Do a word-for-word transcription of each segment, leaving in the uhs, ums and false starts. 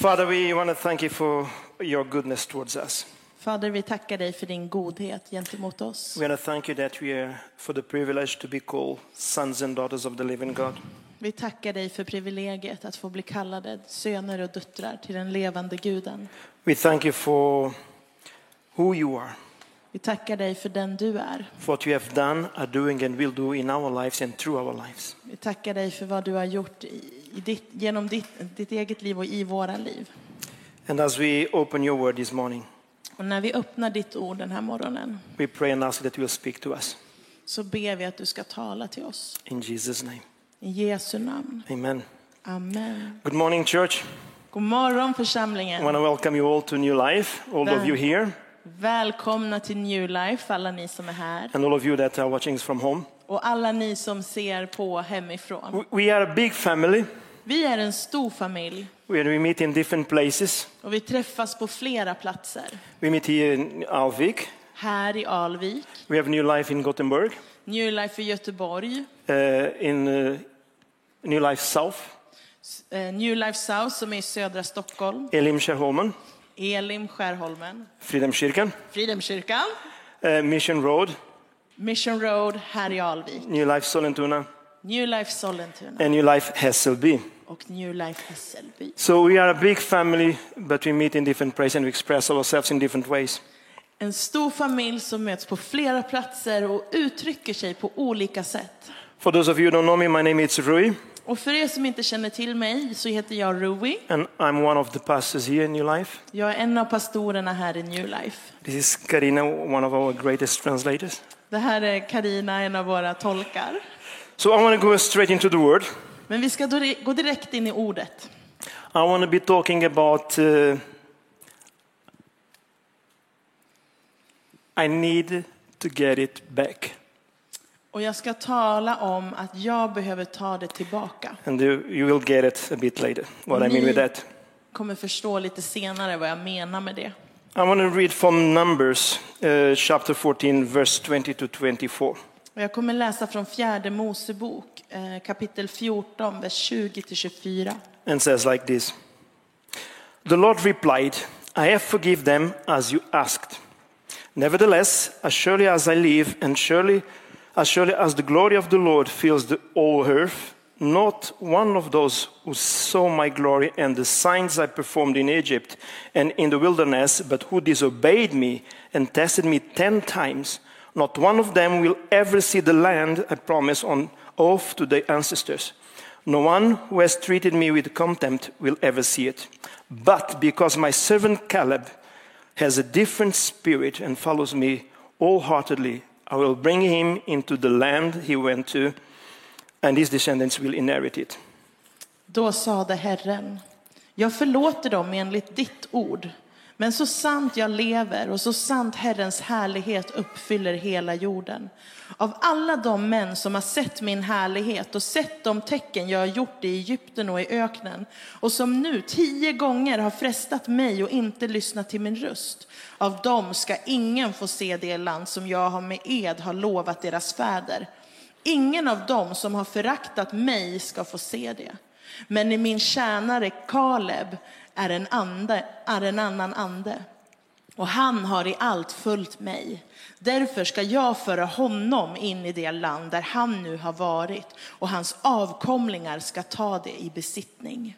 Father, we want to thank you for your goodness towards us. Fader, vi tackar dig för din godhet gentemot oss. We want to thank you that we are for the privilege to be called sons and daughters of the living God. Vi tackar dig för privilegiet att få bli kallade söner och döttrar till den levande Guden. We thank you for who you are. Vi tackar dig för den du är. For what you have done, are doing and will do in our lives and through our lives. Vi tackar dig för vad du har gjort i, i ditt, genom ditt, ditt eget liv och i våra liv. And as we open your word this morning, Och när vi öppnar ditt ord den här morgonen, we pray and ask that you will speak to us. så ber vi att du ska tala till oss. In Jesus' name. I Jesu namn. Amen. Amen. Good morning, church. God morgon I församlingen. want to welcome you all to New Life, all of you here, Välkomna till New Life, alla ni som är här. and all of you that are watching from home. Och alla ni som ser på hemifrån. We- We are a big family. Vi är en stor familj We we meet in different places. och vi träffas på flera platser. We meet here in Alvik. Här i Alvik, We have New Life in Gothenburg, New Life i Göteborg, uh, in uh, New Life South, eh, New Life South som är i södra Stockholm, Elim Skärholmen, Elim Skärholmen, Fridhemskyrkan, Fridhemskyrkan, uh, Mission Road, Mission Road här i Alvik, New Life Sollentuna, New Life Sollentuna and New Life Hässelby. och New Life Hässelby. So we are a big family, but we meet in different places and we express ourselves in different ways. En stor familj som möts på flera platser och uttrycker sig på olika sätt. For those of you who don't know me, my name is Rui, Och för er som inte känner till mig så heter jag Rui. and I'm one of the pastors here in New Life. Jag är en av pastorerna här i New Life. This is Karina, one of our greatest translators. Det här är Karina, en av våra tolkar. So I want to go straight into the word. Men vi ska då gå direkt in i ordet. I want to be talking about uh, I need to get it back. Och jag ska tala om att jag behöver ta det tillbaka. And you, you will get it a bit later, what I mean with that. Kommer förstå lite senare vad jag menar med det. I want to read from Numbers, uh, chapter fourteen, verse twenty to twenty-four. Och jag kommer läsa från fjärde Mosebok, eh, kapitel fjorton, vers tjugo till tjugofyra. And says like this. The Lord replied, I have forgiven them as you asked. Nevertheless, as surely as I live, and surely as surely as the glory of the Lord fills the whole earth, not one of those who saw my glory and the signs I performed in Egypt and in the wilderness, but who disobeyed me and tested me ten times, not one of them will ever see the land I promised on oath to their ancestors. No one who has treated me with contempt will ever see it. But because my servant Caleb has a different spirit and follows me wholeheartedly, I will bring him into the land he went to, and his descendants will inherit it. Då sade Herren, jag förlåter dem enligt ditt ord. Men så sant jag lever och så sant Herrens härlighet uppfyller hela jorden. Av alla de män som har sett min härlighet och sett de tecken jag har gjort i Egypten och i öknen, och som nu tio gånger har frestat mig och inte lyssnat till min röst, av dem ska ingen få se det land som jag har med ed har lovat deras fäder. Ingen av dem som har föraktat mig ska få se det. Men i min tjänare Kaleb är en, ande, är en annan ande, och han har i allt följt mig. Därför ska jag föra honom in i det land där han nu har varit, och hans avkomlingar ska ta det i besittning.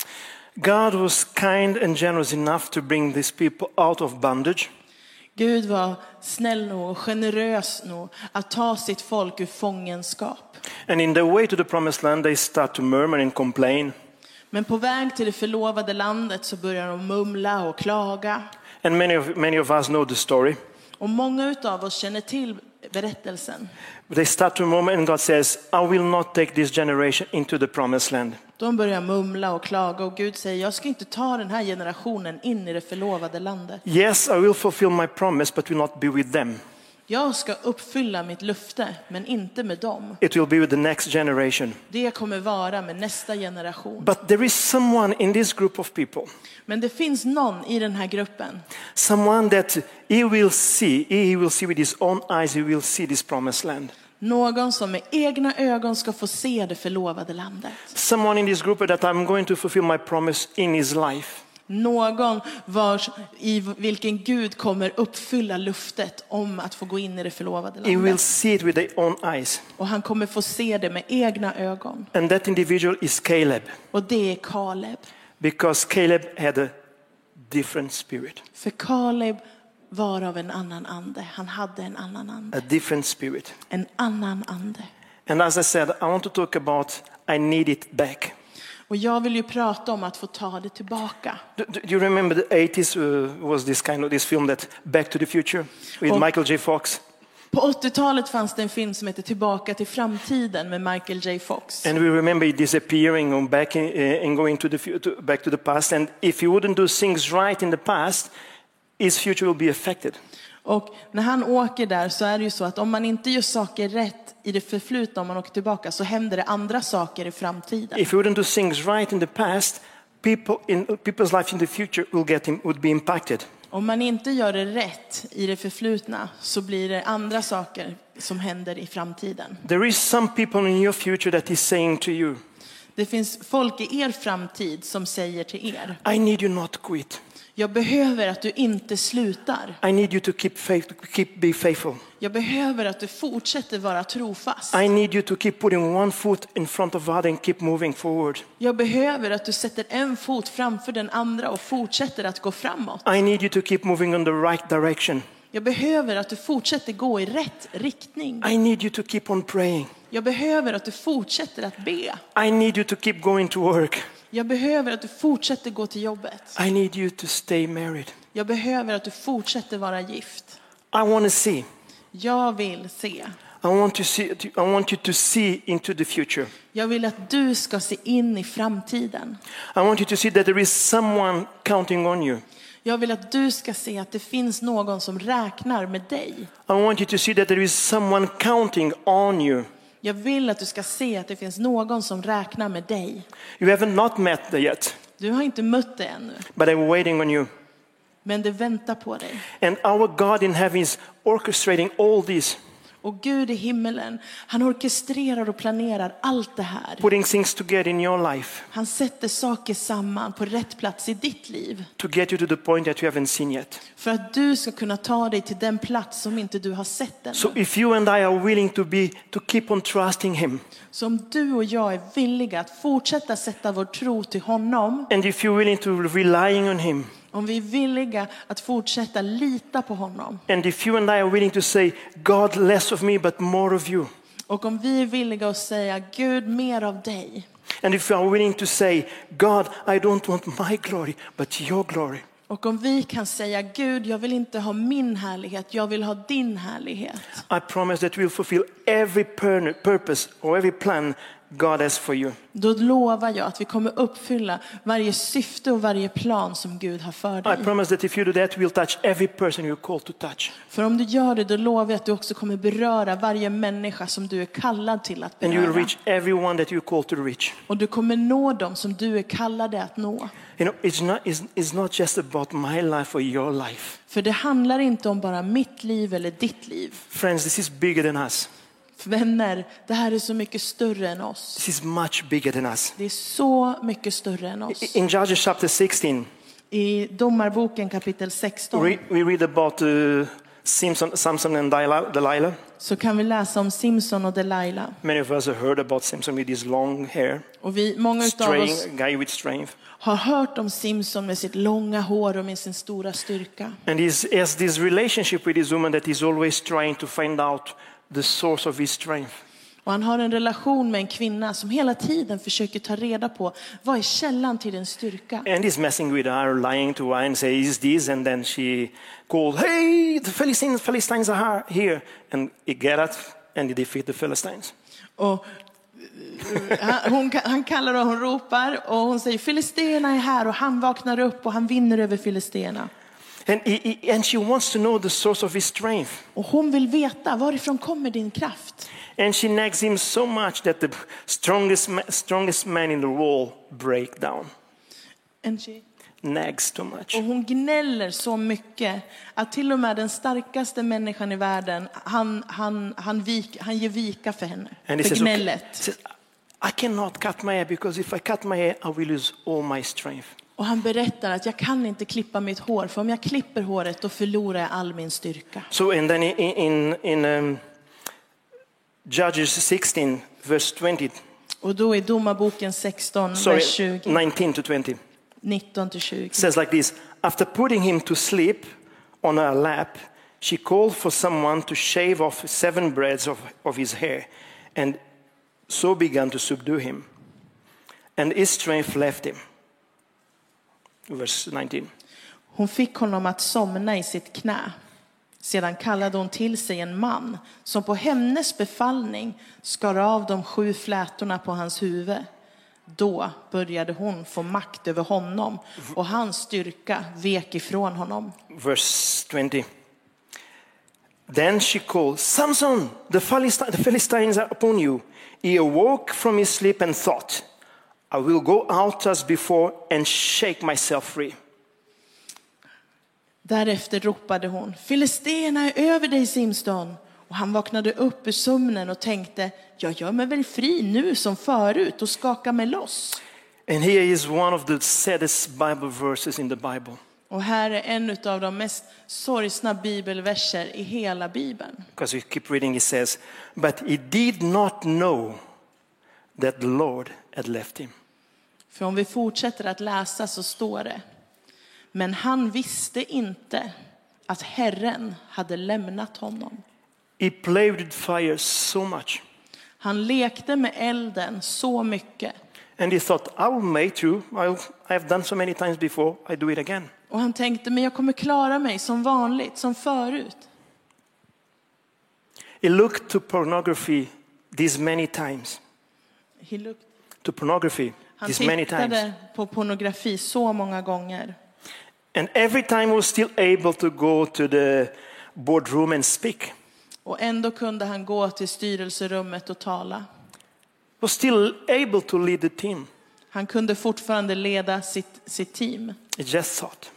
God was kind and generous enough to bring these people out of bondage. Gud var snäll nog och generös nog att ta sitt folk ur fångenskap. And in their way to the promised land, they start to murmur and complain. Men på väg till det förlovade landet så börjar de mumla och klaga. And many of, many of us know the story. Och många utav oss känner till berättelsen. They start to murmur and God says, I will not take this generation into the promised land. De börjar mumla och klaga, och Gud säger, jag ska inte ta den här generationen in i det förlovade landet. Yes, I will fulfill my promise, but will not be with them. Jag ska uppfylla mitt löfte, men inte med dem. It will be with the next generation. Det kommer vara med nästa generation. But there is someone in this group of people. Men det finns någon i den här gruppen. Someone that he will see, he will see with his own eyes, he will see this promised land. Någon som med egna ögon ska få se det förlovade landet. Someone in this group that I'm going to fulfill my promise in his life. Någon vars, i vilken Gud kommer uppfylla luftet om att få gå in i det förlovade He will landet. see it with their own eyes. Och han kommer få se det med egna ögon. And that individual is Caleb. Och det är Kaleb. Because Caleb had a different spirit. För Kaleb var av en annan ande. Han hade en annan ande. A different spirit. En annan ande. And as I said, I want to talk about I need it back. Och jag vill ju prata om att få ta det tillbaka. Do, do you remember the eighties uh, was this kind of this film that Back to the Future with Och- Michael J. Fox? På åttiotalet fanns det en film som heter Tillbaka till framtiden med Michael J. Fox. And we remember it disappearing and back in, uh, and going to the fu- to, back to the past. And if he wouldn't do things right in the past, his future will be affected. Och när han åker där så är det ju så att om man inte gör saker rätt i det förflutna, om man åker tillbaka, så händer det andra saker i framtiden. If he wouldn't do things right in the past, people in people's life in the future will get him would be impacted. Om man inte gör det rätt i det förflutna så blir det andra saker som händer i framtiden. There is some people in your future that is saying to you, Det finns folk i er framtid som säger till er: I need you not to quit. jag behöver att du inte slutar. I need you to keep faith, to keep be faithful. Jag behöver att du fortsätter vara trofast. I need you to keep putting one foot in front of the other and keep moving forward. Jag behöver att du sätter en fot framför den andra och fortsätter att gå framåt. I need you to keep moving in the right direction. Jag behöver att du fortsätter gå i rätt riktning. I need you to keep on praying. Jag behöver att du fortsätter att be. I need you to keep going to work. Jag behöver att du fortsätter gå till jobbet. I need you to stay married. Jag behöver att du fortsätter vara gift. I want to see. Jag vill se. I want to see. I want you to see into the future. Jag vill att du ska se in i framtiden. I want you to see that there is someone counting on you. Jag vill att du ska se att det finns någon som räknar med dig. I want you to see that there is someone counting on you. Jag vill att du ska se att det finns någon som räknar med dig. You haven't not met them yet, Du har inte mött det ännu, but I'm waiting on you. men det väntar på dig. And our God in heaven is orchestrating all this, Och Gud i himmelen, han orkestrerar och planerar allt det här. putting things together in your life Han sätter saker samman på rätt plats i ditt liv. to get you to the point that you haven't seen yet. För att du ska kunna ta dig till den plats som inte du har sett än. So if you and I are willing to be to keep on trusting him, Så om du och jag är villiga att fortsätta sätta vår tro till honom, and if you're willing to relying on him, om vi är villiga att fortsätta lita på honom, and if you and I are willing to say, God, less of me but more of you, och om vi är villiga att säga Gud, mer av dig, and if you are willing to say, God, I don't want my glory but your glory, och om vi kan säga Gud, jag vill inte ha min härlighet, jag vill ha din härlighet, I promise that we'll fulfill every pur- purpose or every plan God has for you. då lovar jag att vi kommer uppfylla varje syfte och varje plan som Gud har för I dig. promise that if you do that, we'll touch every person you're called to touch. För om du gör det, då lovar jag att du också kommer beröra varje människa som du är kallad till att And you will beröra. reach everyone that you're called to reach. Och du kommer nå dem som du är kallade att nå. You know, it's not, it's, it's not just about my life or your life. För det handlar inte om bara mitt liv eller ditt liv. Friends, this is bigger than us. Vänner, det här är så mycket större än oss. This is much bigger than us. Det är så mycket större än oss. In Judges chapter sixteen, I Domarboken kapitel sexton we, we read about uh, Samson, Samson and Delilah. Delilah. så kan vi läsa om Simson och Delilah. Many of us have heard about Samson with his long hair, Och vi, många av oss strength, guy with strength. har hört om Simson med sitt långa hår och med sin stora styrka. And he has this relationship with his woman that he's always trying to find out the source of his strength. Och han har en relation med en kvinna som hela tiden försöker ta reda på vad är källan till din styrka. And he's messing with her, lying to her and say, is this? And then she called, hey, the Philistines, Philistines are here. And he get it and he defeat the Philistines. Och han, hon, han kallar och hon ropar och hon säger filisterna är här och han vaknar upp och han vinner över filisterna. And, he, he, and she wants to know the source of his strength. Och hon vill veta varifrån kommer din kraft. And she nags him so much that the strongest, ma- strongest man in the wall break down. And she... Nags too much. Och hon gnäller så mycket att till och med den starkaste människan i världen, han, han, han, vik, han ger vika för henne. And he För says, okay, gnället. says, I cannot cut my hair because if I cut my hair, I will lose all my strength. Och han berättar att jag kan inte klippa mitt hår, för om jag klipper håret då förlorar jag all min styrka. So and then in in, in um, Judges sixteen verse twenty. Och då i Domarboken sexton, Sorry, vers tjugo, nineteen to twenty. nitton till tjugo. Says like this: after putting him to sleep on her lap, she called for someone to shave off seven braids of, of his hair, and so began to subdue him. And his strength left him. Verse nineteen. Hon fick honom att somna i sitt knä. Sedan kallade hon till sig en man som på hennes befallning skar av de sju flätorna på hans huvud. Då började hon få makt över honom och hans styrka vek ifrån honom. Verse twenty. Then she called, Samson, the Philistines, the Philistines are upon you. He awoke from his sleep and thought, I will go out as before and shake myself free. Därefter ropade hon, Filisterna är över dig, Simson. Och han vaknade upp ur sömnen och tänkte, jag gör mig väl fri nu som förut och skakar mig loss. And here is one of the saddest Bible verses in the Bible. Och här är en av de mest sorgsna bibelverser i hela Bibeln. Because we keep reading, it says, but he did not know that the Lord had left him. För om vi fortsätter att läsa så står det, men han visste inte att Herren hade lämnat honom. He played with fire so much. Han lekte med elden så mycket. And he thought, I will make through. I'll, I have done so many times before, I do it again. Och han tänkte, men jag kommer klara mig som vanligt, som förut. He looked to pornography these many times. He looked. To pornography Han these many times. tittade på pornografi så många gånger. And every time he was still able to go to the boardroom and speak. Och ändå kunde han gå till styrelserummet och tala. Was still able to lead the team. Han kunde fortfarande leda sitt, sitt team. He just thought,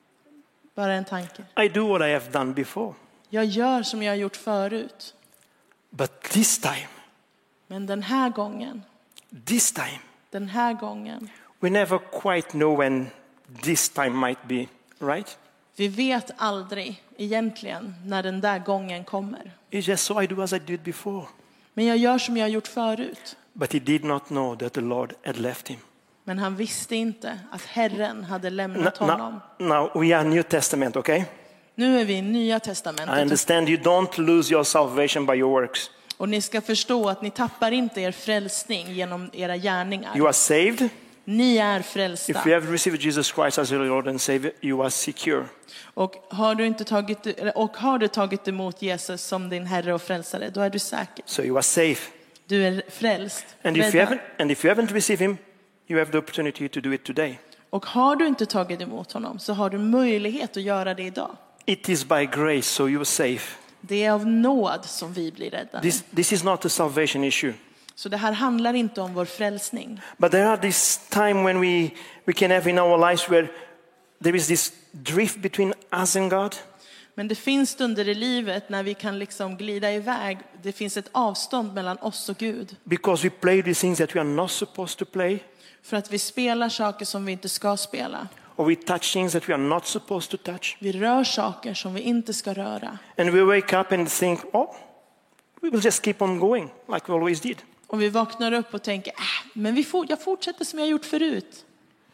Bara en tanke. I do what I have done before. Jag gör som jag har gjort förut. But this time, Men den här gången, this time, den här gången. we never quite know when this time might be, right? Vi vet aldrig egentligen när den där gången kommer. It's just so I do as I did before. Men jag gör som jag har gjort förut. But he did not know that the Lord had left him. Men han visste inte att Herren hade lämnat Now, honom. now we are New Testament, okay? Nu är vi i Nya I testamentet. understand you don't lose your salvation by your works. Och ni ska förstå att ni tappar inte er frälsning genom era gärningar. You are saved. Ni är frälsta. If you have received Jesus Christ as your Lord and Savior, you are secure. Och har du inte tagit och har du tagit emot Jesus som din Herre och frälsare, då är du säker. So you are safe. Du är frälst. And if you haven't, and if you haven't received him, you have the opportunity to do it today. Och har du inte tagit emot honom så har du möjlighet att göra det idag. It is by grace, so you are safe. Det är av nåd som vi blir räddade. This, this is not a salvation issue. Så det här handlar inte om vår frälsning. But there are this time when we, we can have in our lives where there is this drift between us and God. Men det finns stunder i livet när vi kan liksom glida iväg. Det finns ett avstånd mellan oss och Gud. Because we play the things that we are not supposed to play. För att vi spelar saker som vi inte ska spela. Or we touch things that we are not supposed to touch. Vi rör saker som vi inte ska röra. And we wake up and think, oh, we will just keep on going like we always did. Och vi vaknar upp och tänker, äh, men vi får, jag fortsätter som jag gjort förut.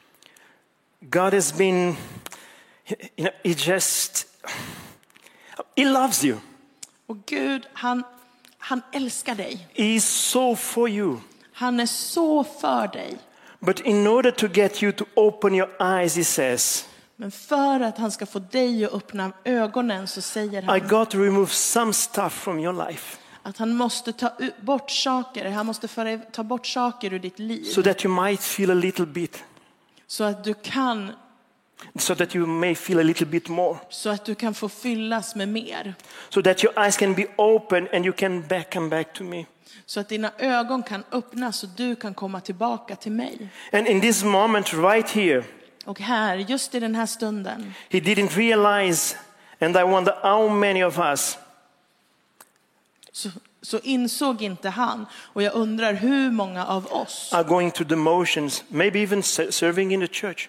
God has been, you know, he just, he loves you. Och Gud, han, han älskar dig. He is so for you. Han är så för dig. But in order to get you to open your eyes, he says, Men för att han ska få dig att öppna ögonen så säger I han got to remove some stuff from your life att han måste ta bort saker. Han måste föra, ta bort saker ur ditt liv. so that you might feel a little bit, Så att du kan, so that you may feel a little bit more, så att du kan få fyllas med mer. so that your eyes can be open and you can back and back to me. Så att dina ögon kan öppnas och du kan komma tillbaka till mig. And in this moment right here, Och här, just i den här stunden, he didn't realize, and I wonder how many of us så, så insåg inte han. Och jag undrar hur många av oss are going through the motions, maybe even serving in the church.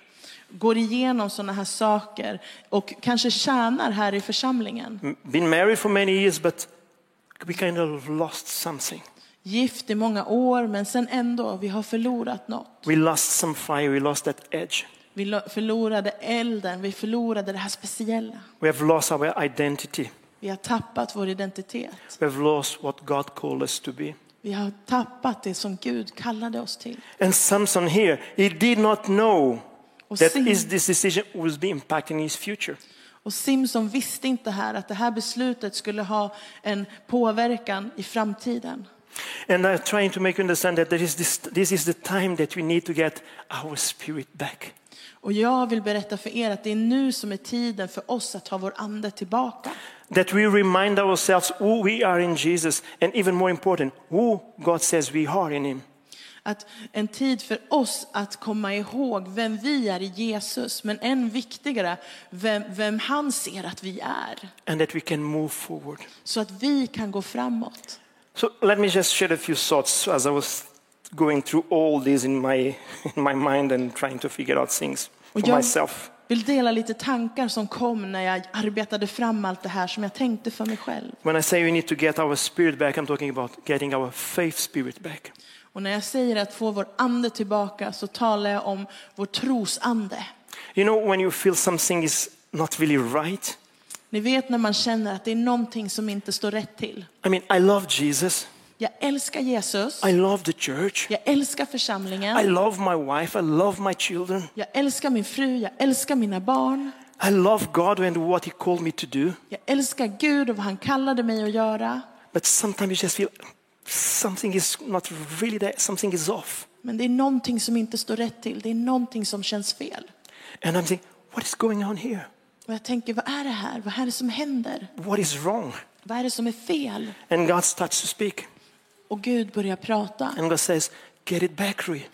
går igenom sådana här saker och kanske tjänar här i församlingen. Been married for many years, but we kind of lost something. Gift i många år, men sen ändå, vi har förlorat något. We lost some fire, we lost that edge. Vi lo- förlorade elden, vi förlorade det här speciella. We have lost our identity. Vi har tappat vår identitet. We have lost what God called us to be. Vi har tappat det som Gud kallade oss till. And Samson here, he did not know Och, that Sim- his this decision would be impacting his future. och Simson visste inte här att det här beslutet skulle ha en påverkan i framtiden. And I'm trying to make you understand that there is this, this is the time that we need to get our spirit back. Och jag vill berätta för er att det är nu som är tiden för oss att ta vår ande tillbaka. That we remind ourselves who we are in Jesus, and even more important, who God says we are in him. Att en tid för oss att komma ihåg vem vi är i Jesus, men än viktigare vem, vem han ser att vi är. And that we can move forward. Så att vi kan gå framåt. So let me just share a few thoughts as I was going through all this in my, in my mind and trying to figure out things for Och jag myself. vill dela lite tankar som kom när jag arbetade fram allt det här som jag tänkte för mig själv. When I say we need to get our spirit back, I'm talking about getting our faith spirit back. Och när jag säger att få vår ande tillbaka så talar jag om vår trosande. You know, when you feel something is not really right. Ni vet när man känner att det är någonting som inte står rätt till. I mean, I love Jesus. Jag älskar Jesus. I love the church. Jag älskar I församlingen. love my wife. I love my children. Jag älskar min fru. Jag älskar mina barn. I love God and what he called me to do. Jag älskar Gud och vad han kallade mig att göra. But sometimes you just feel something is not really there. Something is off. Men det är någonting som inte står rätt till. Det är någonting som känns fel. And I'm thinking, what is going on here? Och jag tänker, vad är det här? Vad är det som händer? What is wrong? Vad är det som är fel? And God starts to speak. Och Gud börjar prata. And God says, get it back, Rui.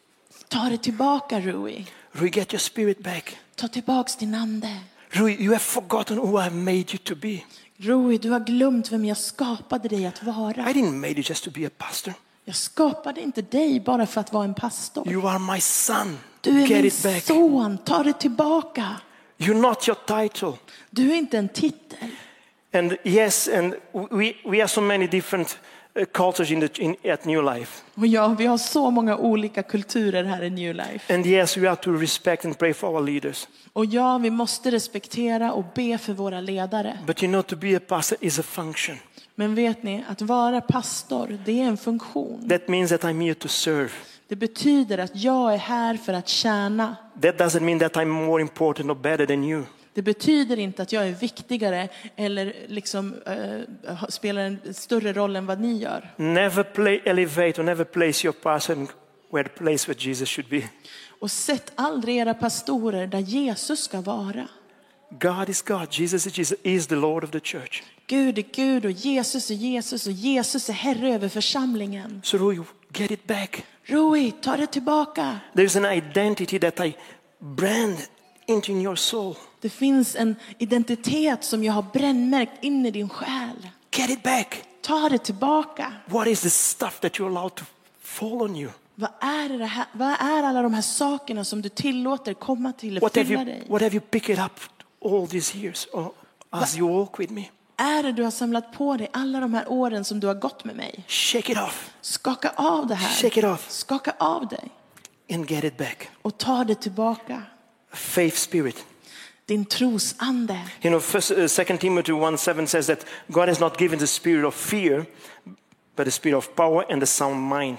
Ta det tillbaka, Rui. Rui, get your spirit back. Ta tillbaks din ande. Rui, you have forgotten who I made you to be. Rui, du har glömt vem jag skapade dig att vara. I didn't make you just to be a pastor. Jag skapade inte dig bara för att vara en pastor. You are my son. Du är Get min it back. son. Ta det tillbaka. You're not your title. Du är inte en titel. And yes, and we, we have so many different uh, cultures in the, in, at New Life. Och ja, vi har så många olika kulturer här i New Life. And yes, we have to respect and pray for our leaders. Och ja, vi måste respektera och be för våra ledare. But you know, to be a pastor is a function. Men vet ni, att vara pastor, det är en funktion. That means that I'm here to serve. Det betyder att jag är här för att tjäna. That doesn't mean that I'm more important or better than you. Det betyder inte att jag är viktigare eller liksom uh, spelar en större roll än vad ni gör. Never play, elevate or never place your pastor where the place where Jesus should be. Och sätt aldrig era pastorer där Jesus ska vara. God is God. Jesus is Jesus. He is the Lord of the church. Gud är Gud och Jesus är Jesus och Jesus är Herre över församlingen. So Rui, get it back. Rui, ta det tillbaka. There's an identity that I brand into in your soul. Det finns en identitet som jag har brännmärkt in i din själ. Get it back. Ta det tillbaka. What is the stuff that you're allowed to fall on you? Vad är det här? Vad är alla de här sakerna som du tillåter komma till och What have fylla you, dig? what have you picked up all these years or as you walk with me? Är det du har samlat på dig alla de här åren som du har gått med mig? Shake it off. Skaka av det här. Shake it off. Skaka av dig. And get it back. Och ta det tillbaka. Faith spirit. Din trosande. You know, first, uh, Second Timothy one seven says that God has not given the spirit of fear, but the spirit of power and a sound mind.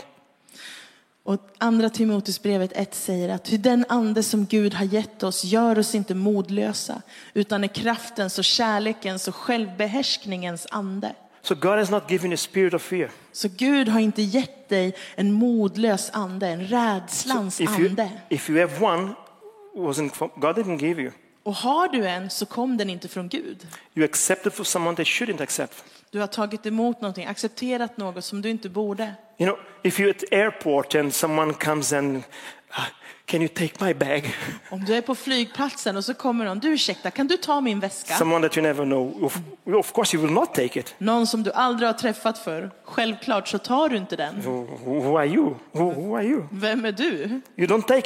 Och andra Timoteusbrevet ett säger att hur den ande som Gud har gett oss gör oss inte modlösa, utan är kraftens och kärlekens och självbehärskningens ande. So God has not given a spirit of fear. Så Gud har inte gett dig en modlös ande, en rädslans So if you, ande. if you have one, wasn't from, God didn't give you. Och har du en så kom den inte från Gud. You accepted for someone they shouldn't accept. Du har tagit emot någonting, accepterat något som du inte borde. You know, if you're at airport and someone comes and, uh, can you take my bag? Om du är på flygplatsen och så kommer någon, du ursäkta, kan du ta min väska? Someone that you never know, of, of course you will not take it. Någon som du aldrig har träffat för. Självklart så tar du inte den. Who, who are you? Who, who are you? Vem är du? You don't take it.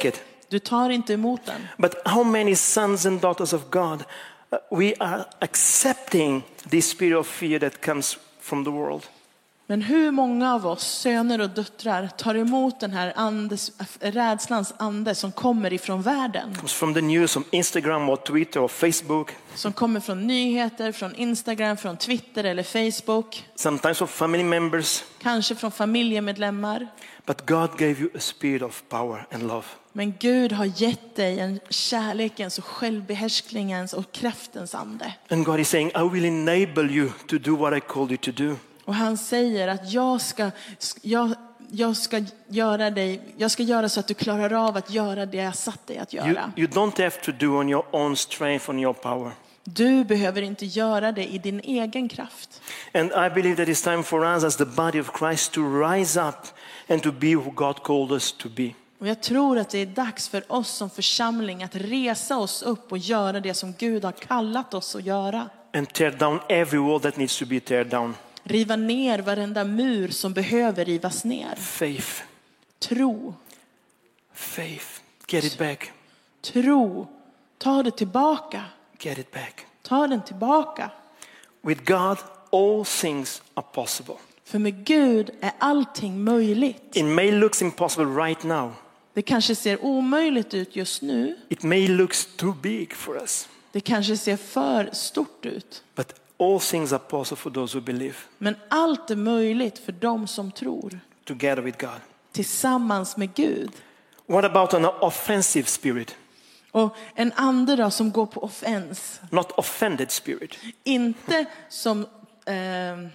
Du tar inte emot den. But how many sons and daughters of God uh, we are accepting this spirit of fear that comes from the world? Men hur många av oss, söner och döttrar, tar emot den här andes, rädslans ande som kommer ifrån världen? Comes from the news, from Instagram or Twitter or Facebook. Som kommer från nyheter, från Instagram, från Twitter eller Facebook. Sometimes from family members. Kanske från familjemedlemmar. But God gave you a spirit of power and love. Men Gud har gett dig en kärlekens och självbehärskningens och kraftens ande. And God is saying, I will enable you to do what I called you to do. Och han säger att jag ska, jag, jag ska göra dig, jag ska göra så att du klarar av att göra det jag satt dig att göra. You, you don't have to do on your own strength, on your power. Du behöver inte göra det i din egen kraft. And I believe that it's time for us as the body of Christ to rise up and to be who God called us to be. Och jag tror att det är dags för oss som församling att resa oss upp och göra det som Gud har kallat oss att göra. And tear down every wall that needs to be tear down. Riva ner varenda mur som behöver rivas ner. Faith. Tro. Faith. Get it back. Tro. Ta det tillbaka. Get it back. Ta den tillbaka. With God, all things are possible. För med Gud är allting möjligt. It may look impossible right now. Det kanske ser omöjligt ut just nu. It may look too big for us. Det kanske ser för stort ut. But all things are possible for those who believe. Men allt är möjligt för dem som tror. Together with God. Tillsammans med Gud. What about an offensive spirit? Och en ande då som går på offens. Not offended spirit. Inte som eh,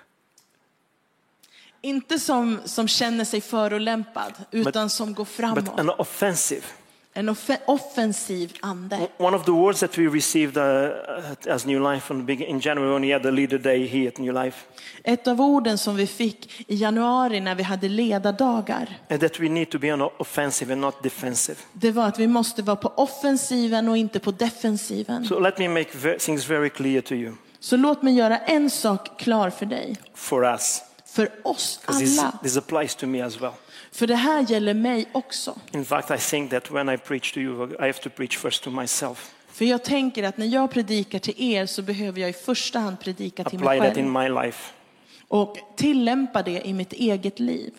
inte som som känner sig förolämpad utan but, som går framåt. But an offensive. En off- offensiv ande. One of the words that we received uh, as New Life from the beginning, in January when we had the leader day here at New Life. Ett av orden som vi fick i januari när vi hade ledardagar. And that we need to be on offensive and not defensive. Det var att vi måste vara på offensiven och inte på defensiven. So let me make ve- things very clear to you. Så låt mig göra en sak klar för dig. For us. För oss This, alla. this applies to me as well. För det här gäller mig också. In fact, I think that when I preach to you, I have to preach first to myself. För jag tänker att när jag predikar till er så behöver jag i första hand predika till mig Apply that in själv. my life. Och tillämpa det i mitt eget liv.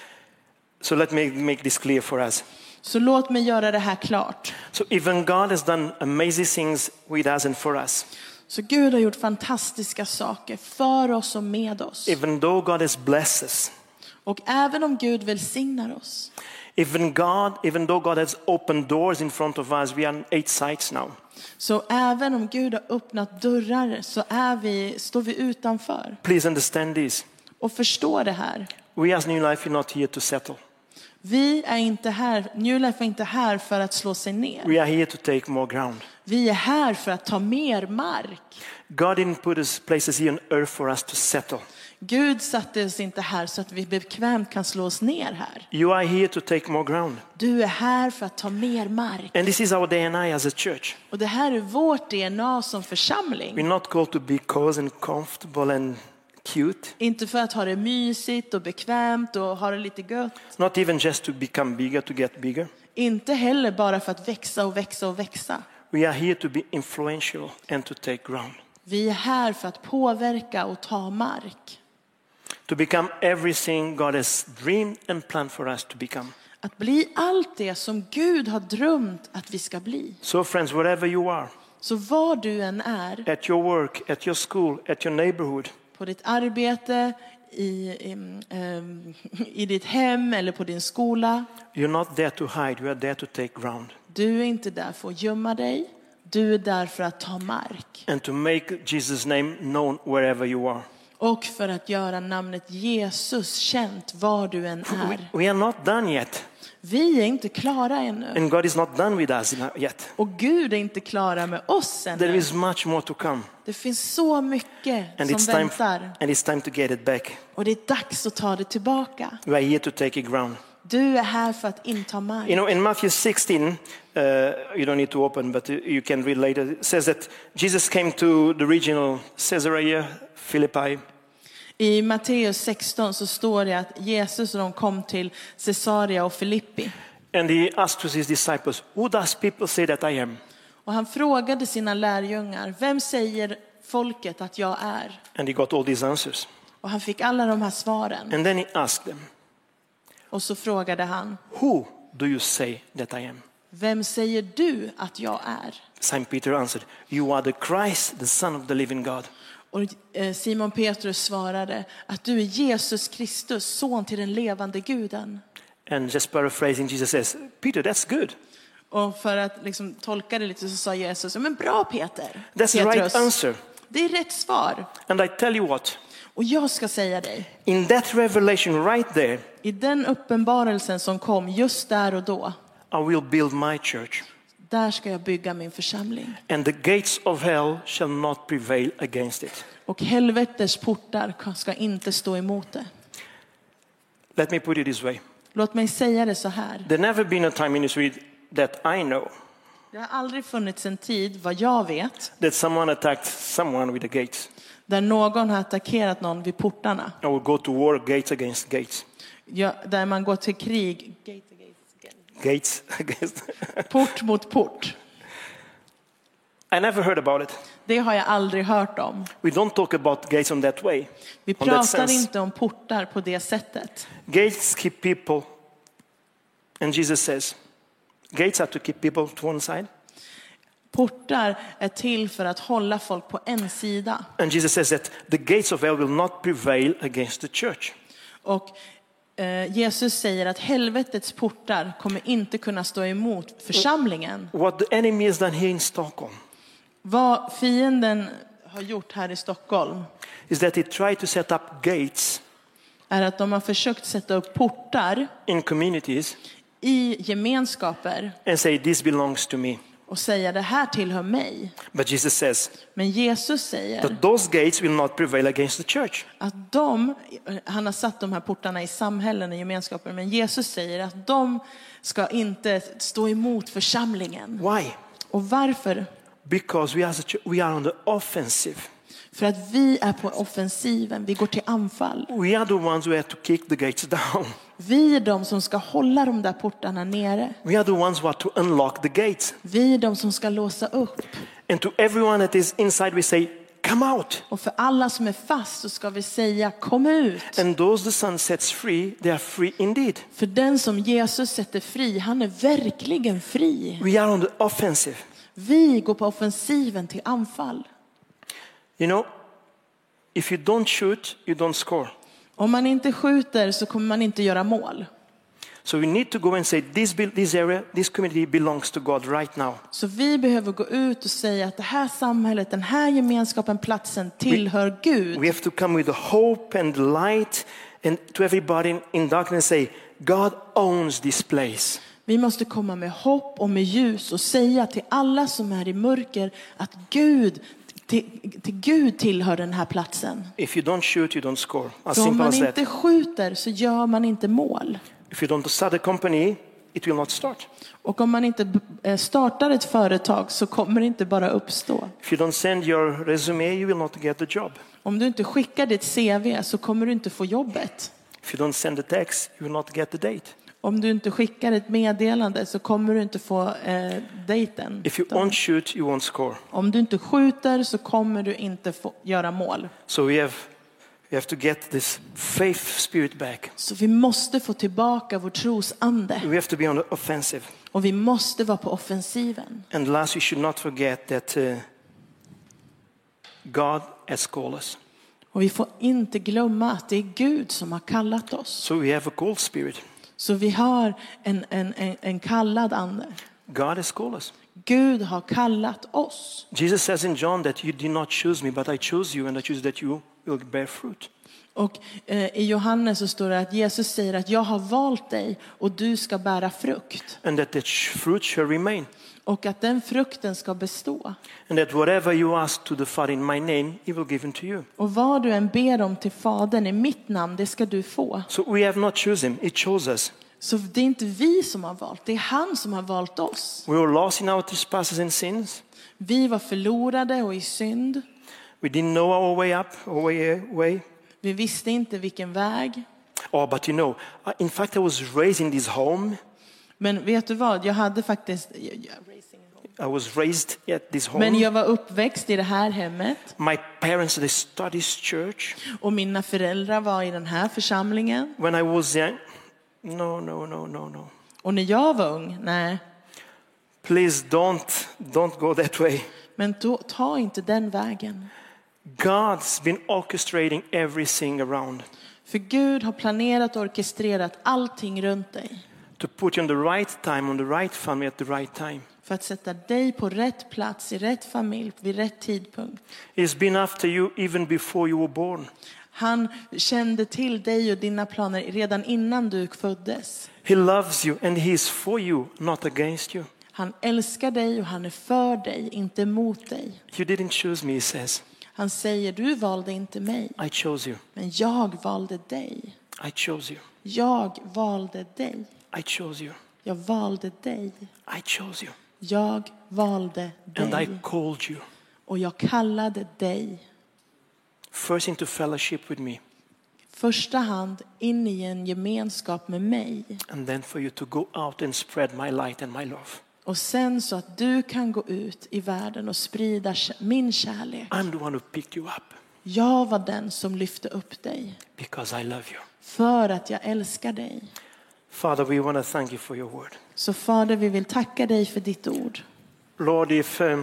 So let me make this clear for us. Så låt mig göra det här klart. So even God has done amazing things with us and for us. Så Gud har gjort fantastiska saker för oss och med oss. Even though God has blessed us. Och även om Gud välsignar oss. Even God, even though God has opened doors in front of us, we are on eight sides now. Så även om Gud har öppnat dörrar så är vi, står vi utanför. Please understand this. Och förstå det här. We as New Life are not here to settle. Vi är inte här, New Life är inte här för att slå sig ner. We are here to take more ground. Vi är här för att ta mer mark. God didn't put us places here on earth for us to settle. Gud satte oss inte här så att vi bekvämt kan slå oss ner här. You are here to take more ground. Du är här för att ta mer mark. And this is our D N A as a church. Och det här är vårt D N A som församling. We're not called to be cozy and comfortable and cute. Inte för att ha det mysigt och bekvämt och ha det lite gött. Not even just to become bigger, to get bigger. Inte heller bara för att växa och växa och växa. We are here to be influential and to take ground. Vi är här för att påverka och ta mark. To become everything God has dreamed and planned for us to become. Att bli allt det som Gud har drömt att vi ska bli. So friends, wherever you are, Så var du än är, at your work, at your school, at your neighborhood, på ditt arbete, i, i, um, i ditt hem eller på din skola. you're not there to hide, you are there to take ground. Du är inte där för att gömma dig. Du är där för att ta mark. And to make Jesus' name known wherever you are. Och för att göra namnet Jesus känt var du än We, är. we are not done yet. Vi är inte klara ännu. And God is not done with us yet. Och Gud är inte klara med oss There ännu. is much more to come. Det finns så mycket And som it's time, väntar. and it's time to get it back. Och det är dags att ta det tillbaka. We are here to take it ground. Du är här för att inta mark. You know, in Matthew sixteen, uh, you don't need to open, but you can read later. It says that Jesus came to the regional Caesarea Philippi. I Matteus sexton så står det att Jesus och de kom till Caesarea och Filippi. And he asked his disciples, who does people say that I am? Och han frågade sina lärjungar, vem säger folket att jag är? And he got all these answers. Och han fick alla de här svaren. And then he asked them, Och så frågade han, who do you say that I am? vem säger du att jag är? Simon Peter answered, you are the Christ, the Son of the living God. Och Simon Petrus svarade att du är Jesus Kristus, son till den levande guden. And just paraphrasing, Jesus says, Peter, that's good. Och för att liksom tolka det lite så sa Jesus, men bra Peter. That's the Petrus, right answer. det är rätt svar. And I tell you what, Och jag ska säga dig, in that revelation right there, i den uppenbarelsen som kom just där och då, I will build my church. där ska jag bygga min församling. And the gates of hell shall not prevail against it. Och helvetets portar ska inte stå emot det. Let me put it this way. Låt mig säga det så här. There never been a time in history that I know Det har aldrig funnits en tid, vad jag vet, that someone attacked someone with the gates. där någon har attackerat någon vid portarna. I will go to war gates against gates. Ja, där man går till krig. Gate, gate, gate. Gates against. Port mot port. I never heard about it. Det har jag aldrig hört om. We don't talk about gates on that way. Vi on that pratar sense. inte om portar på det sättet. Gates keep people, and Jesus says, gates are to keep people to one side. Portar är till för att hålla folk på en sida. And Jesus says that the gates of hell will not prevail against the church. Och eh, Jesus säger att helvetets portar kommer inte kunna stå emot församlingen. What the enemy has done here in Stockholm Vad fienden har gjort här i Stockholm is that he tried to set up gates är att de har försökt sätta upp portar in communities i gemenskaper and say, this belongs to me. och säga det här tillhör mig. But Jesus says Men Jesus säger that those gates will not prevail against the church. att de, han har satt de här portarna i samhällen och gemenskaper, men Jesus säger att de ska inte stå emot församlingen. Why? Och varför? Because we are, we are on the offensive. För att vi är på offensiven, vi går till anfall. We are the ones who have to kick the gates down. Vi är de som ska hålla de där portarna nere. We are the ones who are to unlock the gates. Vi är de som ska låsa upp. And to everyone that is inside we say, come out. Och för alla som är fast så ska vi säga, kom ut. And those the Son sets free, they are free indeed. För den som Jesus sätter fri, han är verkligen fri. We are on the offensive. Vi går på offensiven till anfall. You know, if you don't shoot, you don't score. Om man inte skjuter så kommer man inte göra mål. So we need to go and say, this, this area, this community belongs to God right now. Så vi behöver gå ut och säga att det här samhället, den här gemenskapen, platsen tillhör Gud. We have to come with the hope and light and to everybody in, in darkness say, God owns this place. Vi måste komma med hopp och med ljus och säga till alla som är i mörker att Gud, till, till Gud tillhör den här platsen. If you don't shoot, you don't score. As Så om simple man as that. inte skjuter så gör man inte mål. If you don't start a company, it will not start. Och om man inte startar ett företag så kommer det inte bara uppstå. If you don't send your resume, you will not get the job. Om du inte skickar ditt C V så kommer du inte få jobbet. If you don't send a text, you will not get the date. Om du inte skickar ett meddelande så kommer du inte få eh, dejten. If you won't shoot, you won't score. Om du inte skjuter så kommer du inte få göra mål. So we have, we have to get this faith spirit back. Så vi måste få tillbaka vår trosande. We have to be on the offensive. Och vi måste vara på offensiven. And last, we should not forget that uh, God has called us. Och vi får inte glömma att det är Gud som har kallat oss. So we have a called spirit. Så vi har en, en, en, en kallad ande. God has called us. Gud har kallat oss. Jesus says in John that you did not choose me, but I chose you, and I choose that you will bear fruit. Och eh, i Johannes så står det att Jesus säger att jag har valt dig och du ska bära frukt. And that the fruit shall remain. Och att den frukten ska bestå. And that whatever you ask to the Father in my name, he will give it to you. Och vad du än ber om till Fadern i mitt namn, det ska du få. So we have not chosen him, he chose us. Så det är inte vi som har valt, det är han som har valt oss. We were lost in our trespasses and sins. Vi var förlorade och i synd. We didn't know our way up, our way way. Vi visste inte vilken väg. Oh, but you know, in fact I was raised in this home. Men vet du vad? Jag hade faktiskt... I was raised at this home. Men jag var uppväxt i det här hemmet. My parents, they studied church. Och mina föräldrar var i den här församlingen. When I was young, no, no, no, no, no. Och när jag var ung, nej. Please don't, don't go that way. Men då, ta inte den vägen. God's been orchestrating everything around. För Gud har planerat och orkestrerat allting runt dig. To put you on the right time, on the right family at the right time. För att sätta dig på rätt plats, i rätt familj, vid rätt tidpunkt. He's been after you even before you were born. Han kände till dig och dina planer redan innan du föddes. He loves you and he is for you, not against you. Han älskar dig och han är för dig, inte mot dig. You didn't choose me, he says. Han säger, du valde inte mig. I chose you. Men jag valde dig. I chose you. Jag valde dig. I chose you. Jag valde dig. I chose you. Jag valde And I dig. called you. Och jag kallade dig. First into fellowship with me. Första hand in i en gemenskap med mig. And then for you to go out and spread my light and my love. Och sen så att du kan gå ut i världen och sprida min kärlek. I'm the one who picked you up. Jag var den som lyfte upp dig. Because I love you. För att jag älskar dig. Father, we want to thank you for your word. Så Fader, vi vill tacka dig för ditt ord. Lord, if um,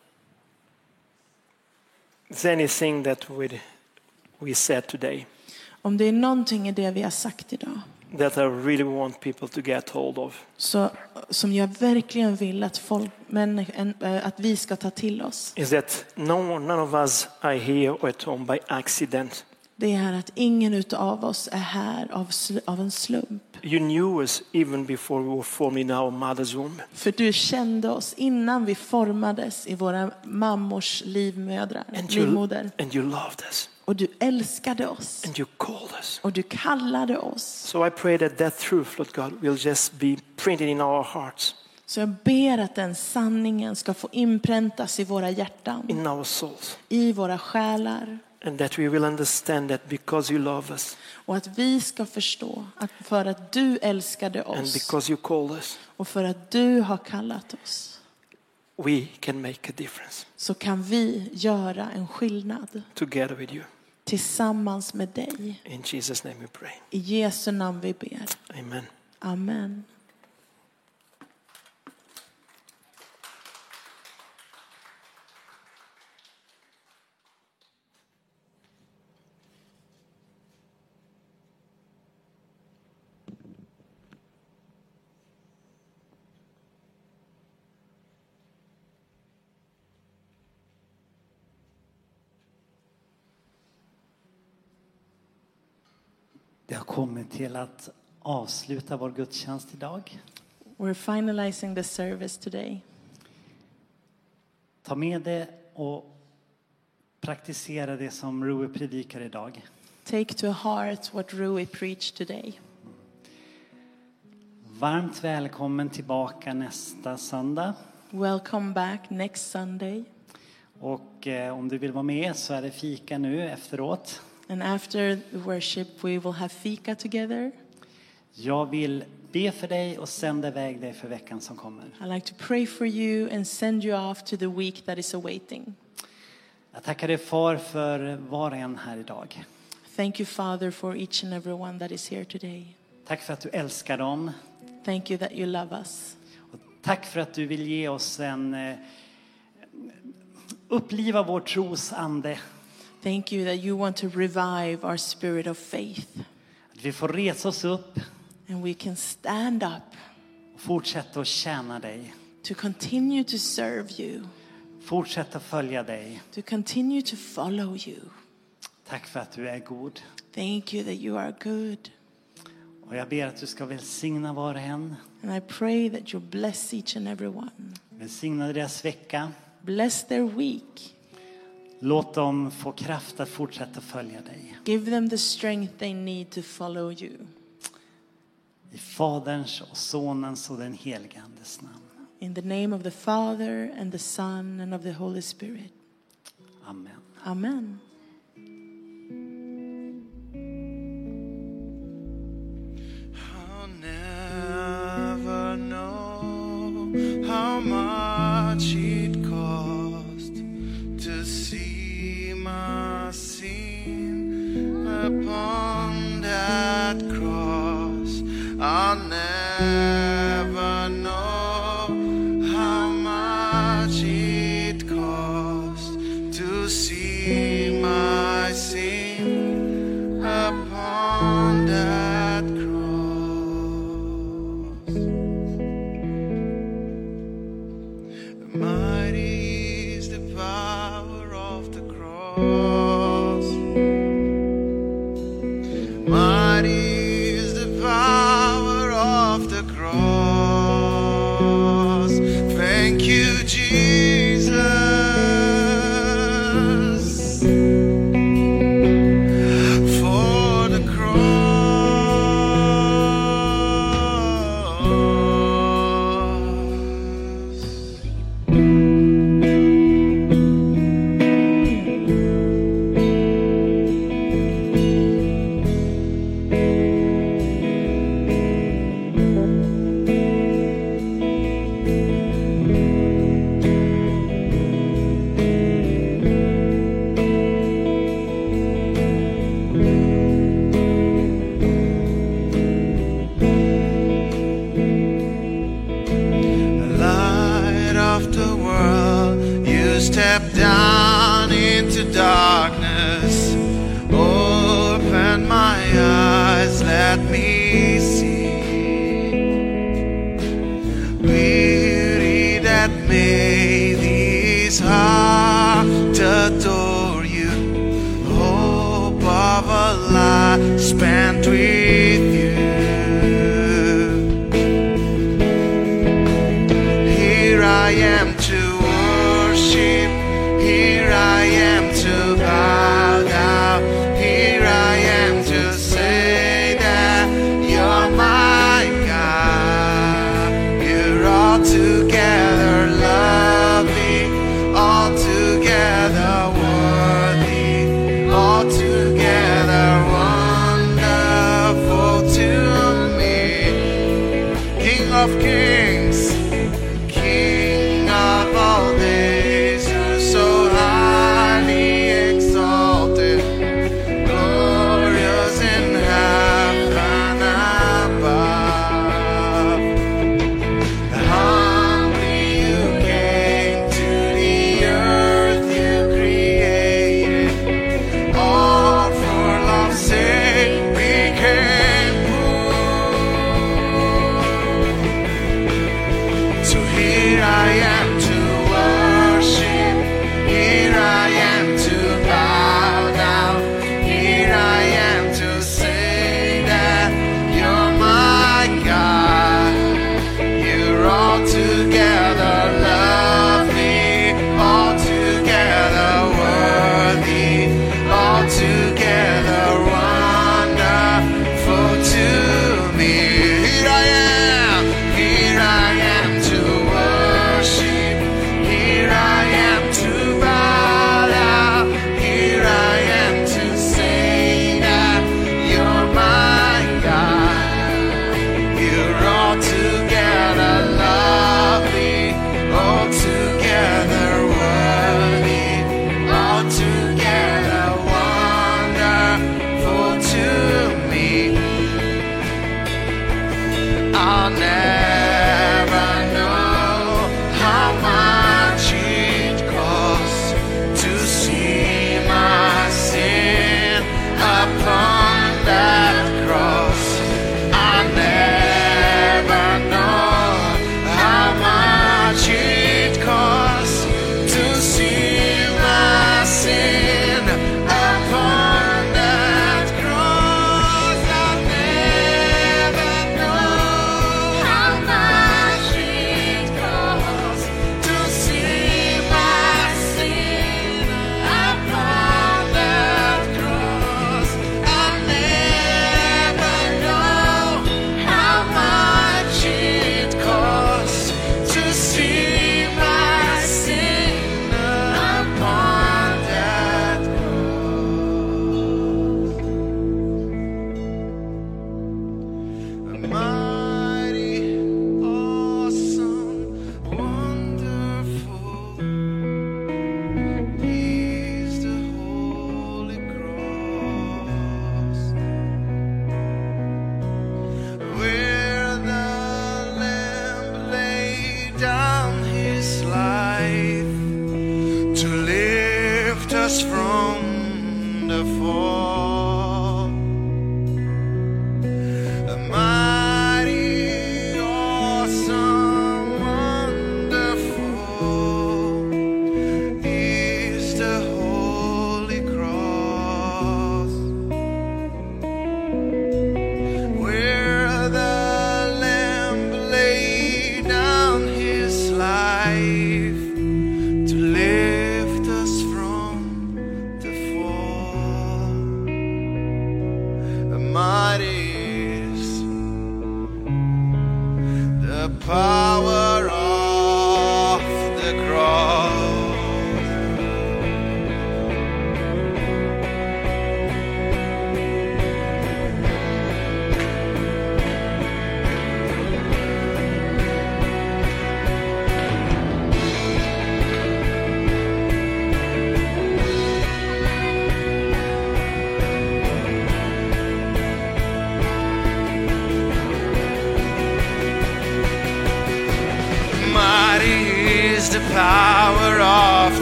there's anything that we, we said today Om det är någonting i det vi har sagt idag. that I really want people to get hold of. Så, som jag verkligen vill att, folk, men, en, att vi ska ta till oss. Is that no, none of us are here at home by accident. Det är att ingen utav oss är här av, av en slump. You knew us even before we were formed in our mother's womb. För du kände oss innan vi formades i våra mammors livmödrar, And you, livmoder. and you loved us. Och du älskade oss. And you called us. Och du kallade oss. So I pray that that truth, Lord God, will just be printed in our hearts. Så jag ber att den sanningen ska få inpräntas i våra hjärtan. In our souls. I våra själar. And that we will understand that because you love us. Och att vi ska förstå att för att du älskade oss. And because you called us. Och för att du har kallat oss. We can make a difference. Så kan vi göra en skillnad. Together with you. Tillsammans med dig. In Jesus' name we pray. I Jesu namn vi ber. Amen. Amen. Det har kommit till att avsluta vår gudstjänst idag. We're finalizing the service today. Ta med det och praktisera det som Rui predikar idag. Take to heart what Rui preached today. Varmt välkommen tillbaka nästa söndag. Welcome back next Sunday. Och eh, om du vill vara med så är det fika nu efteråt. And after the worship we will have fika together. Jag vill be för dig och sända iväg dig för veckan som kommer. I'd like to pray for you and send you off to the week that is awaiting. Jag tackar dig far för var och en här idag. Thank you, Father, for each and every one that is here today. Tack för att du älskar dem. Thank you that you love us. Och tack för att du vill ge oss en eh, uppliva vår trosande. Thank you that you want to revive our spirit of faith. Att vi får resa oss upp And we can stand up och fortsätta att tjäna dig. to continue to serve you. Fortsätta följa dig. To continue to follow you. Tack för att du är god. Thank you that you are good. Och jag ber att du ska välsigna var och en. And I pray that you bless each and every one. Välsigna deras vecka. Bless their week. Låt dem få kraft att fortsätta följa dig. Give them the strength they need to follow you. I Faderns och Sonens och den helige Andes namn. In the name of the Father and the Son and of the Holy Spirit. Amen. Amen. I'll never Mighty is the power of the cross. Mighty is the power of the cross. Thank you, Jesus, for the cross. Light of the world, you step down into darkness. Open my eyes, let me see. Weary that made his heart adore you. Hope of a life spent with you. Here I am to worship, here I am to bow down, here I am to say that you're my God. You're altogether lovely, altogether worthy.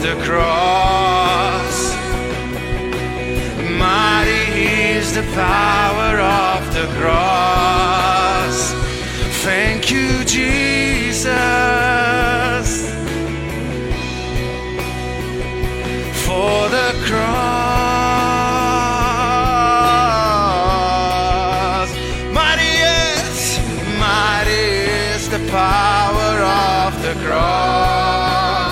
the cross. Mighty is the power of the cross. Thank you, Jesus, for the cross. Mighty is, mighty is the power of the cross.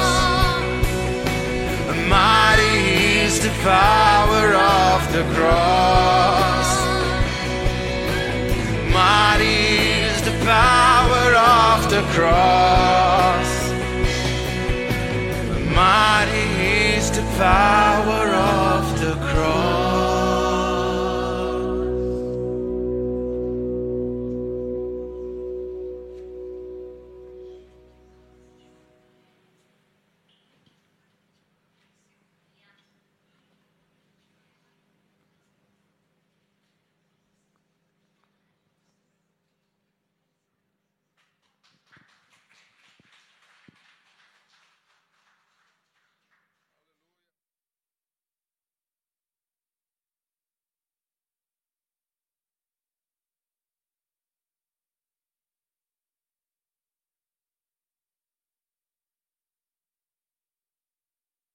Mighty is the power of the cross. Mighty is the power of the cross. Mighty is the power